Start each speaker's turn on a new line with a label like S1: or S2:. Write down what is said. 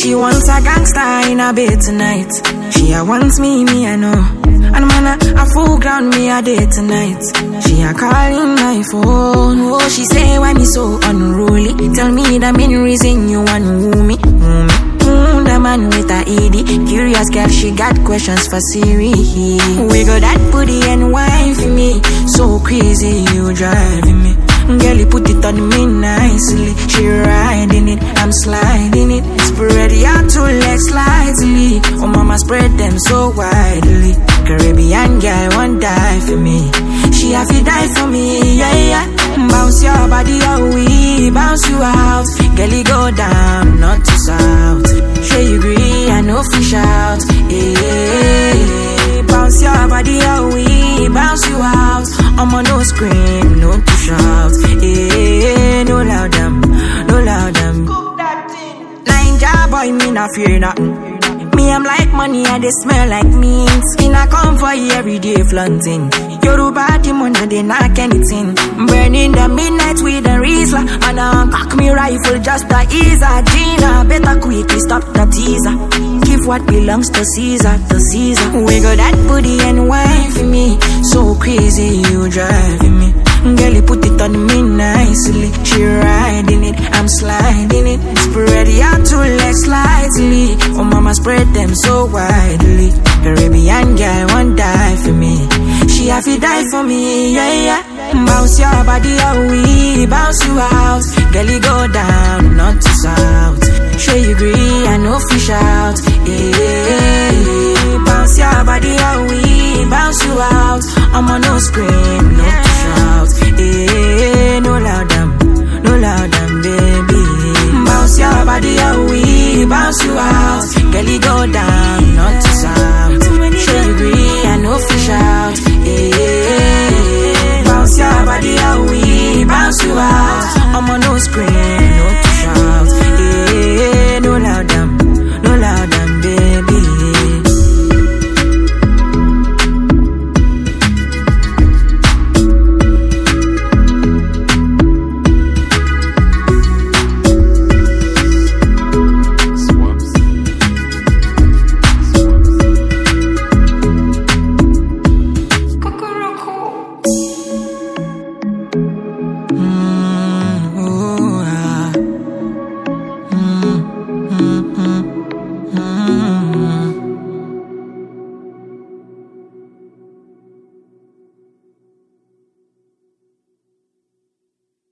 S1: She wants a gangster in a bed tonight. She wants me, I know. And man, a full ground me a day tonight. She a calling my phone. Oh, she say why me so unruly. Tell me the main reason you want woo me. The man with a ED. Curious girl, she got questions for Siri. We got that booty and wine for me. So crazy, you driving me. Girl, you put it on me nicely. She riding it, I'm sliding it. Spread your two legs slightly. Oh mama, spread them so widely. Caribbean girl won't die for me. She have to die for me, yeah, yeah. Bounce your body out, we bounce you out. Girl, you go down, not to south. Sure you agree, I know fish out, yeah. Bounce your body out, we bounce you out. I'm on no scream, no to shout, yeah. No loud them, no loud them. Ninja boy, me not fear nothing. Me, I'm like money and they smell like meat. In a convoy every day flaunting. Yoruba demon and they knock anything. Burning the midnight with a Rizla. And cock me rifle just to ease a Gina. Better quickly stop the teaser. Give what belongs to Caesar, to Caesar. We got that booty and wine for me. So crazy you driving me. Girl, you put it on me nicely. She riding it, I'm sliding it. Spread your two legs slightly. Oh mama, spread them so widely. Caribbean girl won't die for me. She have to die for me, yeah, yeah. Bounce your body out, we bounce you out. Girl, you go down, not to south. Sure you agree, I know fish out, yeah. Bounce your body out, we bounce